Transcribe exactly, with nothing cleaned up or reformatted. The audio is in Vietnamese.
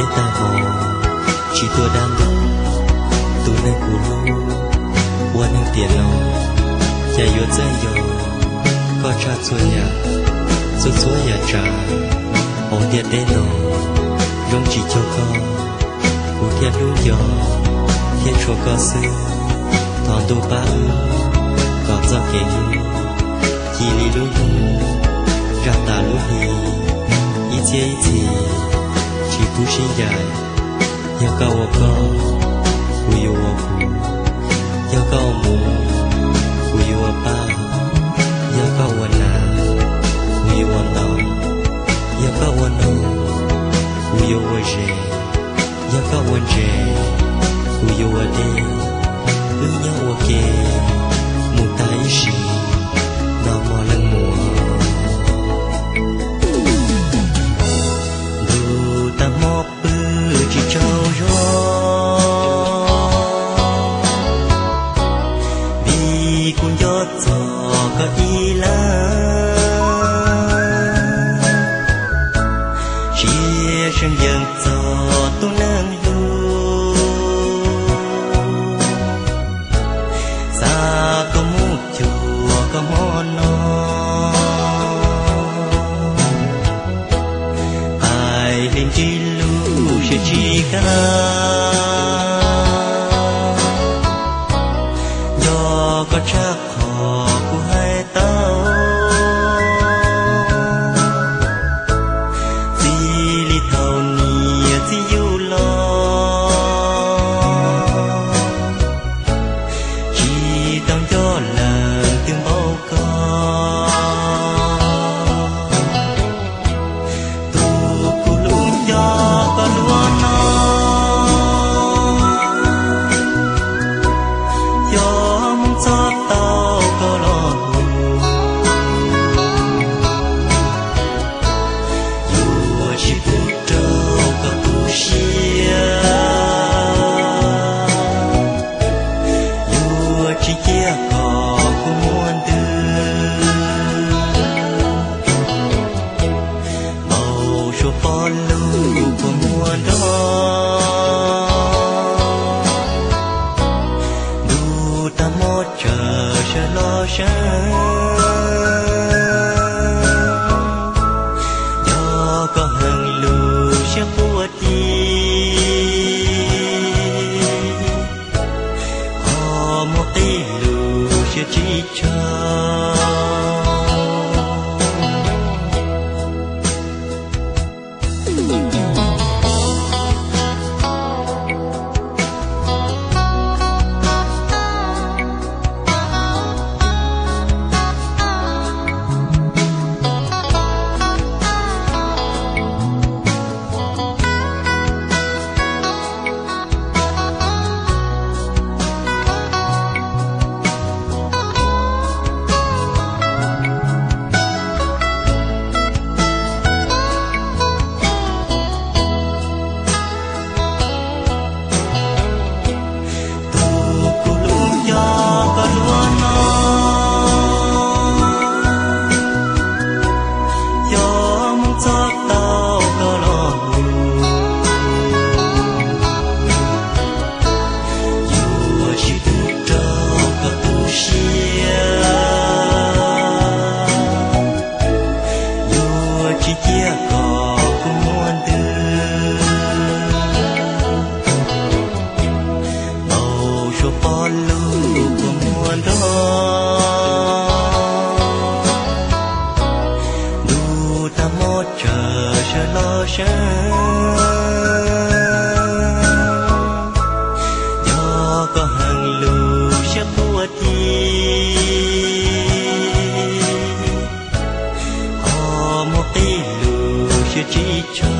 tên ta hồ chỉ tôi đang đâu tôi nơi cũ lô qua nơi tiền lô chạy vô chạy vô có cha xuôi nhà xuôi xuôi nhà trả hồ tiền tên lô rong chỉ cho con cụ thiên đúng gió thiên chúa có sư thọn tu ba ư còn do kể lưu chỉ li lưu ra ta lưu hi ý chế ý chỉ chỉ phú sinh dài yêu cầu我高不由我苦要告我不由我爸要告我难不由我闹要告我闹不由我热要告我热不由我爹不由我给một tay sĩ nó mò lần mùa dù ta mò bư chỉ trâu gió vì cuốn gió gió có ý lá chia sân dần gió tu nâng lu xa có một chùa có món nó ai lên chi lu sẽ chi ca do có chắc họ của hai tao gì li thầu nia gì yêu lo chỉ tao cho lần từng bao con tu cu luôn cho có luôn nó cho mong cho tao có lo dù chỉ phút trâu có tu xia dù chỉ chia cỏ của muôn tư màu số phó lưu của muôn đó đủ ta một chờ sẽ lo sáng do có hàng lưu sẽ bùa đi họ một tí lưu sẽ chỉ cho do có hàng lưu sẽ bùa đi họ một tí lưu sẽ chỉ cho